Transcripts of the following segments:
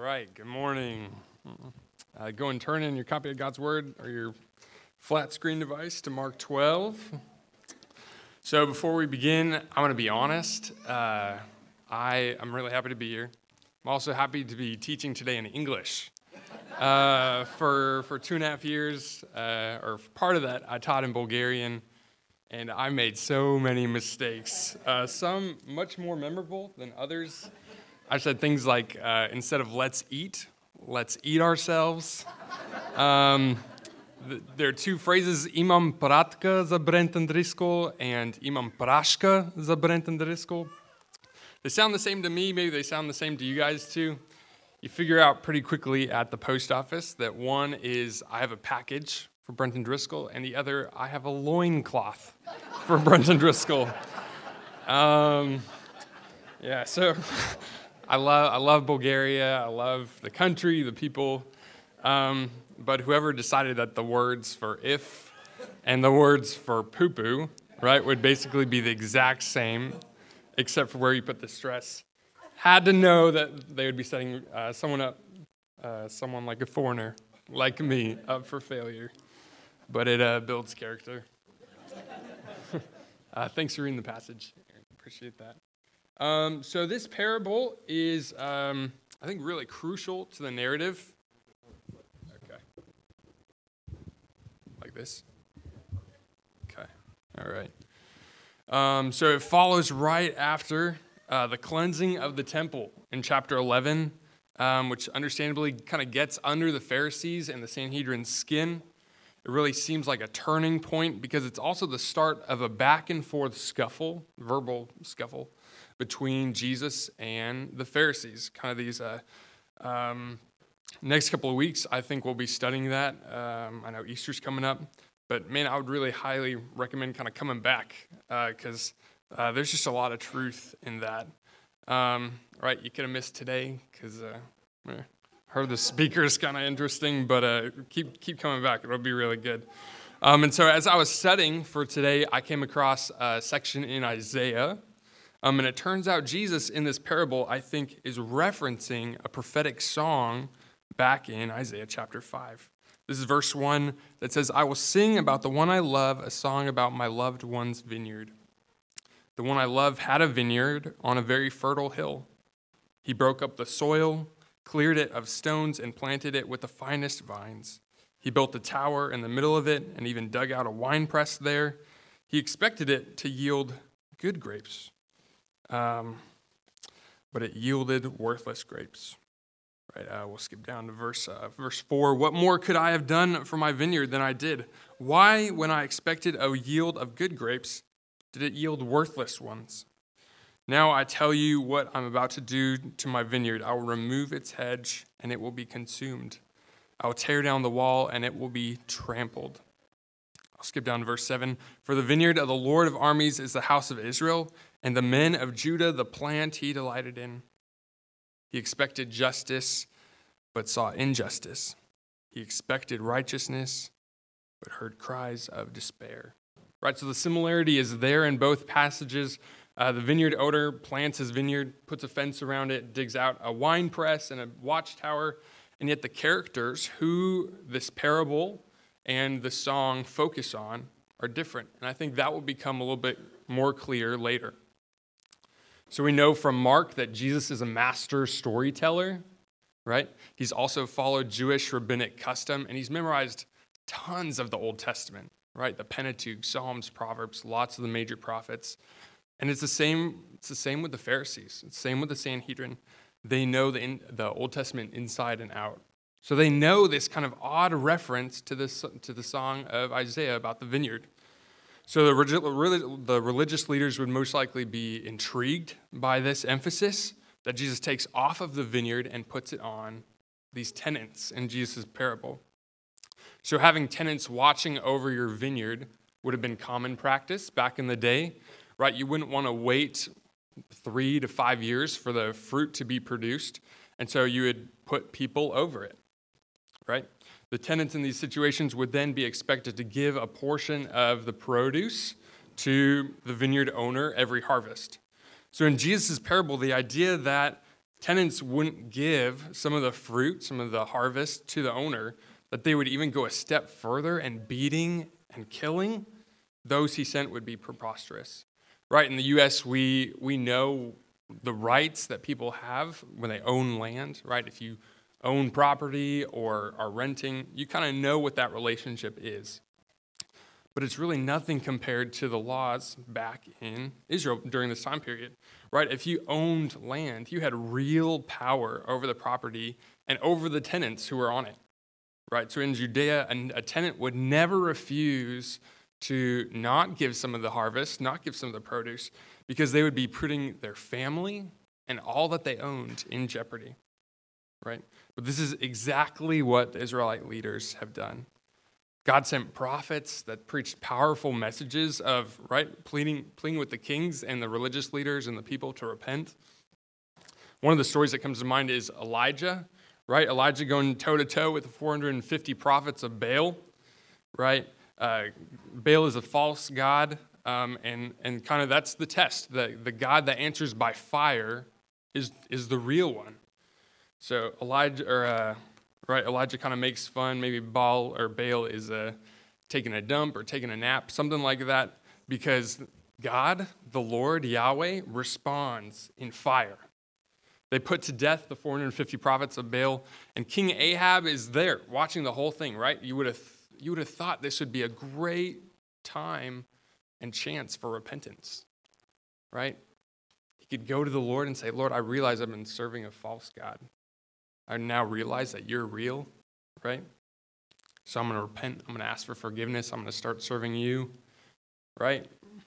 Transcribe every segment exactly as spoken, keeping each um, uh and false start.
right, good morning. Uh, go and turn in your copy of God's Word or your flat screen device to Mark twelve. So before we begin, I want to be honest. Uh, I, I'm really happy to be here. I'm also happy to be teaching today in English. Uh, for, for two and a half years, uh, or part of that, I taught in Bulgarian, and I made so many mistakes. Uh, some much more memorable than others. I said things like, uh, instead of let's eat, let's eat ourselves. Um, th- there are two phrases, imam pratka za brentendrisko and imam prashka za brentendrisko. They sound the same to me, maybe they sound the same to you guys too. You figure out pretty quickly at the post office that one is, I have a package for Brenton Driscoll, and the other, I have a loincloth for Brenton Driscoll. Um, yeah, so... I love I love Bulgaria, I love the country, the people, um, but whoever decided that the words for if and the words for poo-poo, right, would basically be the exact same, except for where you put the stress, had to know that they would be setting uh, someone up, uh, someone like a foreigner, like me, up for failure. But it uh, builds character. uh, thanks for reading the passage. Appreciate that. Um, so this parable is, um, I think, really crucial to the narrative. Okay. Like this? Okay. All right. Um, so it follows right after uh, the cleansing of the temple in chapter eleven, um, which understandably kind of gets under the Pharisees and the Sanhedrin's skin. It really seems like a turning point because it's also the start of a back and forth scuffle, verbal scuffle, between Jesus and the Pharisees. Kind of these uh, um, next couple of weeks, I think we'll be studying that. Um, I know Easter's coming up, but man, I would really highly recommend kind of coming back because uh, uh, there's just a lot of truth in that. Um, right, you could have missed today because uh, I heard the speaker's kind of interesting, but uh, keep keep coming back. It'll be really good. Um, and so as I was studying for today, I came across a section in Isaiah. Um, and it turns out Jesus in this parable, I think, is referencing a prophetic song back in Isaiah chapter five. This is verse one that says, I will sing about the one I love, a song about my loved one's vineyard. The one I love had a vineyard on a very fertile hill. He broke up the soil, cleared it of stones, and planted it with the finest vines. He built a tower in the middle of it and even dug out a winepress there. He expected it to yield good grapes. Um, but it yielded worthless grapes. Right? Uh, we'll skip down to verse uh, verse four. What more could I have done for my vineyard than I did? Why, when I expected a yield of good grapes, did it yield worthless ones? Now I tell you what I'm about to do to my vineyard. I will remove its hedge, and it will be consumed. I will tear down the wall, and it will be trampled. I'll skip down to verse seven. For the vineyard of the Lord of armies is the house of Israel, and the men of Judah the plant he delighted in. He expected justice, but saw injustice. He expected righteousness, but heard cries of despair. Right, so the similarity is there in both passages. Uh, the vineyard owner plants his vineyard, puts a fence around it, digs out a wine press and a watchtower, and yet the characters who this parable and the song focus on are different. And I think that will become a little bit more clear later. So we know from Mark that Jesus is a master storyteller, right? He's also followed Jewish rabbinic custom, and he's memorized tons of the Old Testament, right? The Pentateuch, Psalms, Proverbs, lots of the major prophets. And it's the same, it's the same with the Pharisees. It's the same with the Sanhedrin. They know the, in, the Old Testament inside and out. So they know this kind of odd reference to this to the song of Isaiah about the vineyard. So the, the religious leaders would most likely be intrigued by this emphasis that Jesus takes off of the vineyard and puts it on these tenants in Jesus' parable. So having tenants watching over your vineyard would have been common practice back in the day, right? You wouldn't want to wait three to five years for the fruit to be produced, and so you would put people over it. Right? The tenants in these situations would then be expected to give a portion of the produce to the vineyard owner every harvest. So in Jesus' parable, the idea that Tenants wouldn't give some of the fruit, some of the harvest to the owner, that they would even go a step further, and beating and killing those he sent would be preposterous. Right, in the U S, we we know the rights that people have when they own land, right? If you own property or are renting, you kind of know what that relationship is. But it's really nothing compared to the laws back in Israel during this time period, right? If you owned land, you had real power over the property and over the tenants who were on it, right? So in Judea, a tenant would never refuse to not give some of the harvest, not give some of the produce, because they would be putting their family and all that they owned in jeopardy, right? But this is exactly what the Israelite leaders have done. God sent prophets that preached powerful messages of, right, pleading, pleading with the kings and the religious leaders and the people to repent. One of the stories that comes to mind is Elijah, right? Elijah going toe-to-toe with the four hundred fifty prophets of Baal, right? Uh, Baal is a false god, um, and, and kind of that's the test. The, the God that answers by fire is, is the real one. So Elijah, or uh, right, Elijah kind of makes fun. Maybe Baal or Baal is uh, taking a dump or taking a nap, something like that, because God, the Lord, Yahweh, responds in fire. They put to death the four hundred fifty prophets of Baal, and King Ahab is there watching the whole thing, right? You would have you would have thought this would be a great time and chance for repentance, right? He could go to the Lord and say, Lord, I realize I've been serving a false god. I now realize that you're real, right? So I'm going to repent. I'm going to ask for forgiveness. I'm going to start serving you, right?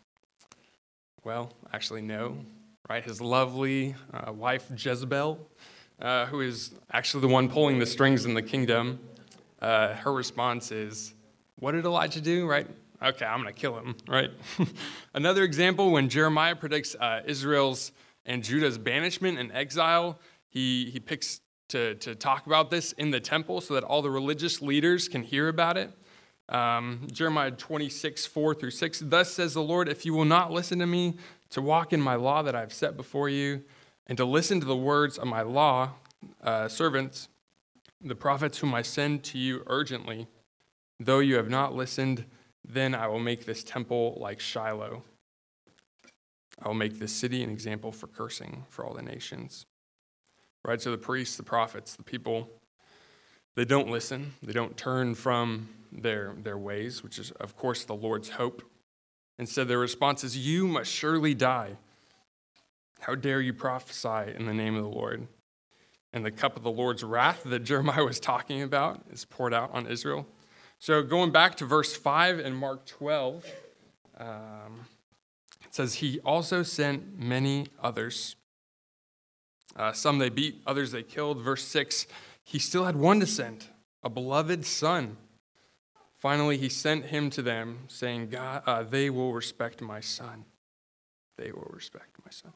Well, actually, no, right? His lovely uh, wife, Jezebel, uh, who is actually the one pulling the strings in the kingdom, uh, her response is, what did Elijah do, right? Okay, I'm going to kill him, right? Another example, when Jeremiah predicts uh, Israel's and Judah's banishment and exile, he, he picks to, to talk about this in the temple so that all the religious leaders can hear about it. Um, Jeremiah twenty-six, four through six, thus says the Lord, if you will not listen to me, to walk in my law that I have set before you, and to listen to the words of my law uh, servants, the prophets whom I send to you urgently, though you have not listened, then I will make this temple like Shiloh. I will make this city an example for cursing for all the nations. Right, so the priests, the prophets, the people, they don't listen. They don't turn from their, their ways, which is, of course, the Lord's hope. Instead, their response is, you must surely die. How dare you prophesy in the name of the Lord? And the cup of the Lord's wrath that Jeremiah was talking about is poured out on Israel. So going back to verse five in Mark twelve, um, it says, he also sent many others. Uh, some they beat, others they killed. Verse six, he still had one to send, a beloved son. Finally, he sent him to them, saying, God, uh, they will respect my son. They will respect my son.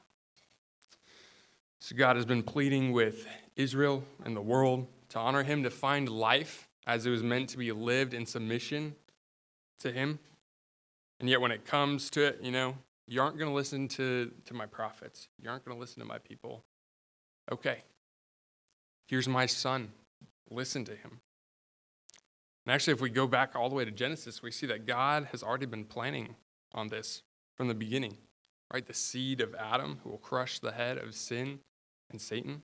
So God has been pleading with Israel and the world to honor him, to find life as it was meant to be lived in submission to him. And yet when it comes to it, you know, you aren't going to listen to, to my prophets. You aren't going to listen to my people. Okay, here's my son. Listen to him. And actually, if we go back all the way to Genesis, we see that God has already been planning on this from the beginning, right? The seed of Adam who will crush the head of sin and Satan.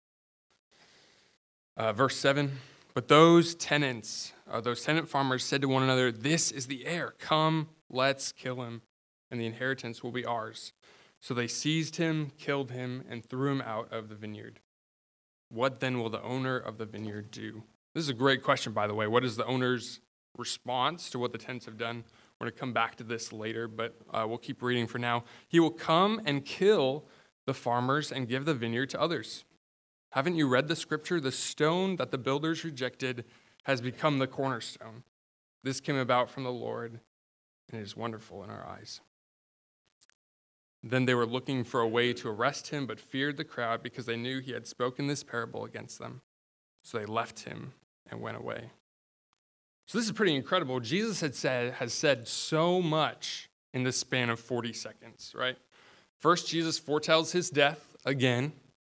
Uh, verse seven, but those tenants, uh, those tenant farmers said to one another, this is the heir. Come, let's kill him, and the inheritance will be ours. So they seized him, killed him, and threw him out of the vineyard. What then will the owner of the vineyard do? This is a great question, by the way. What is the owner's response to what the tenants have done? We're going to come back to this later, but uh, we'll keep reading for now. He will come and kill the farmers and give the vineyard to others. Haven't you read the scripture? The stone that the builders rejected has become the cornerstone. This came about from the Lord, and it is wonderful in our eyes. Then they were looking for a way to arrest him, but feared the crowd because they knew he had spoken this parable against them. So they left him and went away. So this is pretty incredible. Jesus had said, has said so much in the span of forty seconds, right? First, Jesus foretells his death again,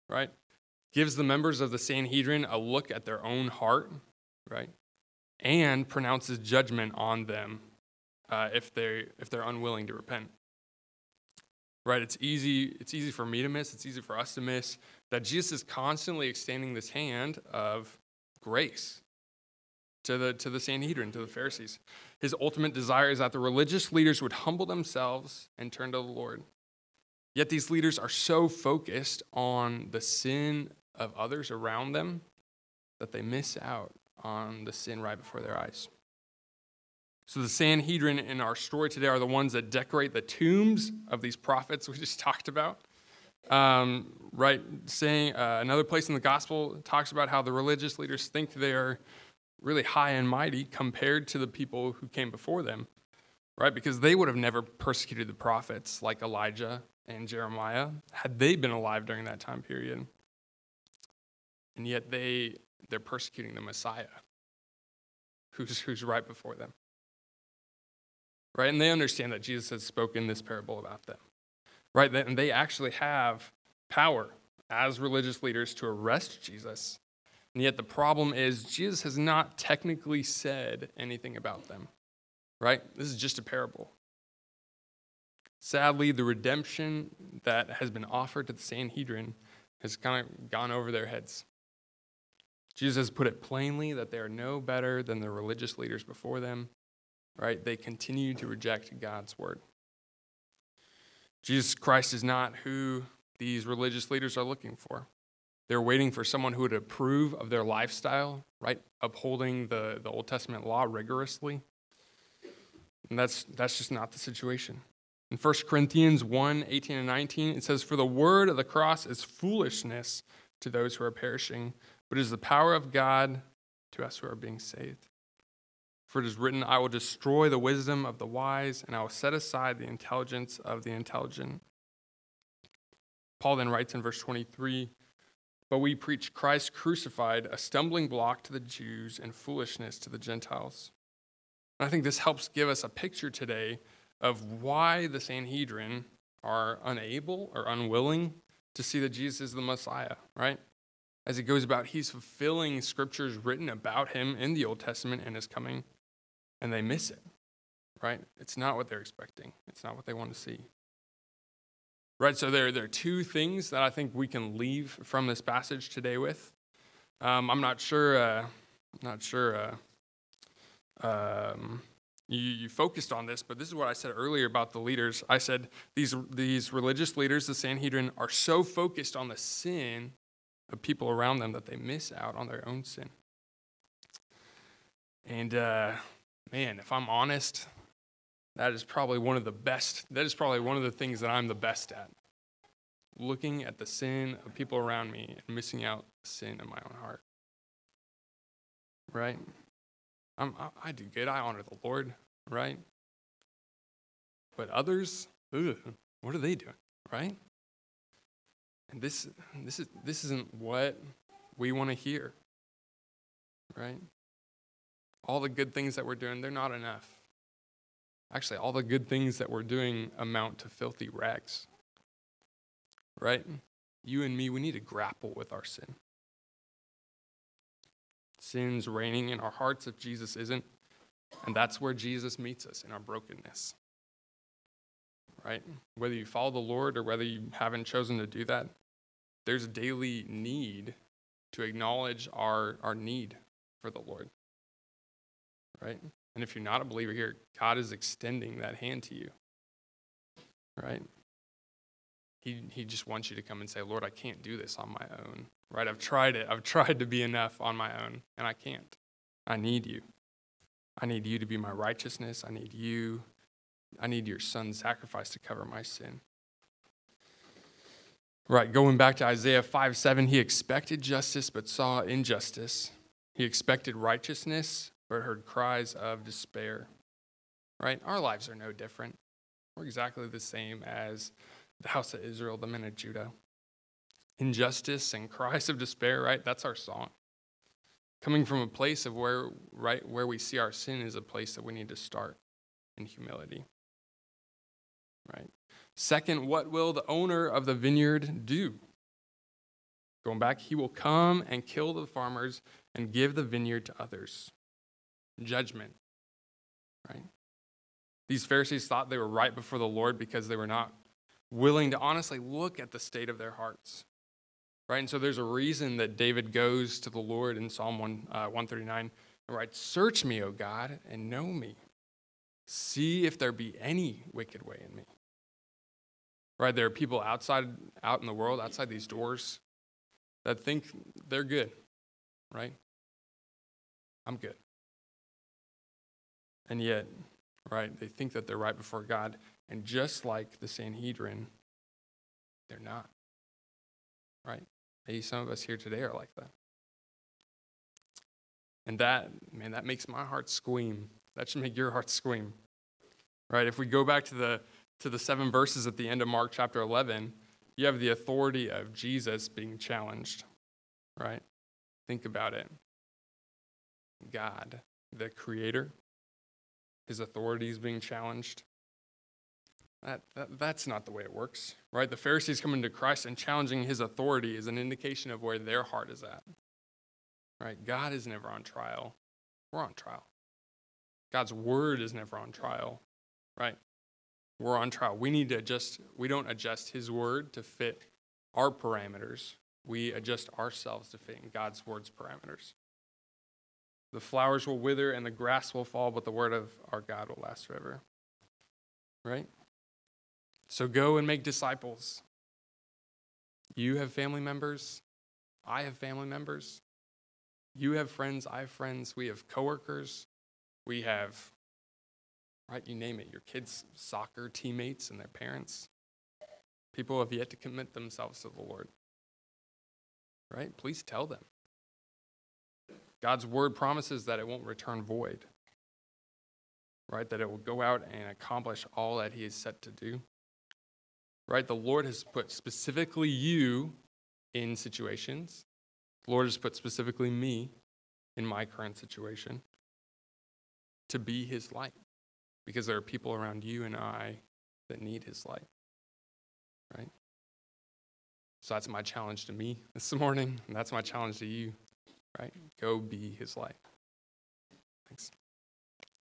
right? Gives the members of the Sanhedrin a look at their own heart, right? And pronounces judgment on them uh, if they if they're unwilling to repent. Right? It's easy. It's easy for me to miss. It's easy for us to miss that Jesus is constantly extending this hand of grace to the to the Sanhedrin, to the Pharisees. His ultimate desire is that the religious leaders would humble themselves and turn to the Lord. Yet these leaders are so focused on the sin of others around them that they miss out on the sin right before their eyes. So the Sanhedrin in our story today are the ones that decorate the tombs of these prophets we just talked about. Um, right, saying uh, another place in the gospel talks about how the religious leaders think they are really high and mighty compared to the people who came before them, right? Because they would have never persecuted the prophets like Elijah and Jeremiah had they been alive during that time period. And yet they, they're persecuting the Messiah who's, who's right before them. Right? And they understand that Jesus has spoken this parable about them. Right? And they actually have power as religious leaders to arrest Jesus. And yet the problem is Jesus has not technically said anything about them. Right? This is just a parable. Sadly, the redemption that has been offered to the Sanhedrin has kind of gone over their heads. Jesus has put it plainly that they are no better than the religious leaders before them. Right? They continue to reject God's word. Jesus Christ is not who these religious leaders are looking for. They're waiting for someone who would approve of their lifestyle, right? Upholding the, the Old Testament law rigorously. And that's that's just not the situation. In First Corinthians one, eighteen and nineteen, it says, "For the word of the cross is foolishness to those who are perishing, but is the power of God to us who are being saved. For it is written, I will destroy the wisdom of the wise, and I will set aside the intelligence of the intelligent." Paul then writes in verse twenty-three, "But we preach Christ crucified, a stumbling block to the Jews and foolishness to the Gentiles." And I think this helps give us a picture today of why the Sanhedrin are unable or unwilling to see that Jesus is the Messiah, right? As he goes about, he's fulfilling scriptures written about him in the Old Testament and his coming. And they miss it, right? It's not what they're expecting. It's not what they want to see. Right, so there, there are two things that I think we can leave from this passage today with. Um, I'm not sure, uh, not sure uh, um, you, you focused on this, but this is what I said earlier about the leaders. I said these, these religious leaders, the Sanhedrin, are so focused on the sin of people around them that they miss out on their own sin. And uh, man, if I'm honest, that is probably one of the best, that is probably one of the things that I'm the best at. Looking at the sin of people around me and missing out the sin in my own heart. Right? I'm, I, I do good. I honor the Lord, right? But others, ugh, what are they doing, right? And this, this is this isn't what we want to hear, right? All the good things that we're doing, they're not enough. Actually, all the good things that we're doing amount to filthy rags, right? You and me, we need to grapple with our sin. Sin's reigning in our hearts if Jesus isn't, and that's where Jesus meets us, in our brokenness, right? Whether you follow the Lord or whether you haven't chosen to do that, there's a daily need to acknowledge our, our need for the Lord, right? And if you're not a believer here, God is extending that hand to you, right? He he just wants you to come and say, Lord, I can't do this on my own, right? I've tried it. I've tried to be enough on my own, and I can't. I need you. I need you to be my righteousness. I need you. I need your son's sacrifice to cover my sin. Right, going back to Isaiah five seven, he expected justice but saw injustice. He expected righteousness but heard cries of despair. Right, our lives are no different. We're exactly the same as the house of Israel, the men of Judah. Injustice and cries of despair, right? That's our song. Coming from a place of where, right, where we see our sin is a place that we need to start in humility. Right? Second, what will the owner of the vineyard do? Going back, he will come and kill the farmers and give the vineyard to others. Judgment, right? These Pharisees thought they were right before the Lord because they were not willing to honestly look at the state of their hearts, right? And so there's a reason that David goes to the Lord in Psalm one, uh, one thirty-nine and writes, "Search me, O God, and know me. See if there be any wicked way in me." Right? There are people outside, out in the world, outside these doors, that think they're good, right? I'm good. And yet, right, they think that they're right before God. And just like the Sanhedrin, they're not, right? Maybe some of us here today are like that. And that, man, that makes my heart squeam. That should make your heart squeam, right? If we go back to the to the seven verses at the end of Mark chapter eleven, you have the authority of Jesus being challenged, right? Think about it. God, the creator, his authority is being challenged. That, that That's not the way it works, right? The Pharisees coming to Christ and challenging his authority is an indication of where their heart is at, right? God is never on trial. We're on trial. God's word is never on trial, right? We're on trial. We need to adjust. We don't adjust his word to fit our parameters. We adjust ourselves to fit in God's word's parameters. The flowers will wither and the grass will fall, but the word of our God will last forever. Right? So go and make disciples. You have family members. I have family members. You have friends. I have friends. We have coworkers. We have, right, you name it, your kids' soccer teammates and their parents. People have yet to commit themselves to the Lord. Right? Please tell them. God's word promises that it won't return void. Right? That it will go out and accomplish all that he is set to do. Right? The Lord has put specifically you in situations. The Lord has put specifically me in my current situation to be his light. Because there are people around you and I that need his light. Right? So that's my challenge to me this morning, and that's my challenge to you. Right? Go be his light. Thanks.